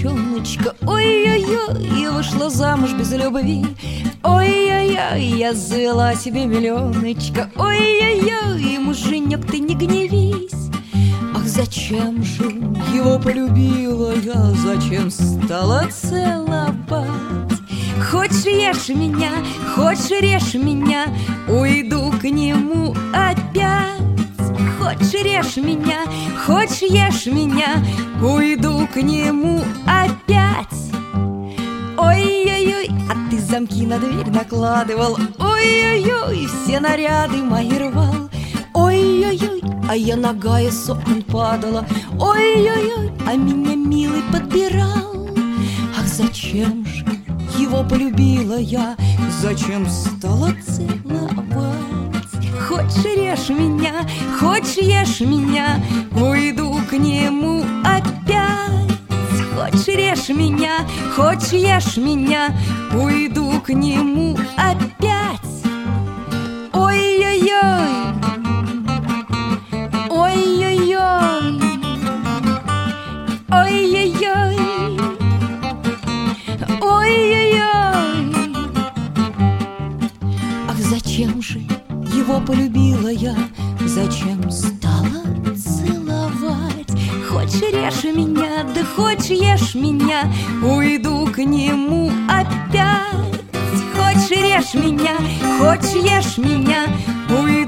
девчоночка, ой-ой-ой, я вышла замуж без любви. Ой-ой-ой, я завела себе миллионочка. Ой-ой-ой, муженек, ты не гневись. Ах, зачем же его полюбила я, зачем стала целовать? Хочешь ешь меня, хочешь режь меня, уйду к нему опять. Хочешь режь меня, хочешь ешь меня, уйду к нему опять. Ой-ой-ой, а ты замки на дверь накладывал. Ой-ой-ой, все наряды мои рвал. Ой-ой-ой, а я нагая с окон падала. Ой-ой-ой, а меня милый подбирал. Ах, зачем же его полюбила я, зачем стала целовать? Хочешь режь меня, хочешь ешь меня, уйду к нему опять. Хочешь режь меня, хочешь ешь меня, уйду к нему опять. Ой-ой-ой, ой-ой-ой, ой-ой-ой, ой-ой-ой. Ах, зачем же его полюбила я, зачем стала целовать? Хочешь режь меня, да хочешь ешь меня, уйду к нему опять. Хочешь режь меня, хочешь ешь меня, уйду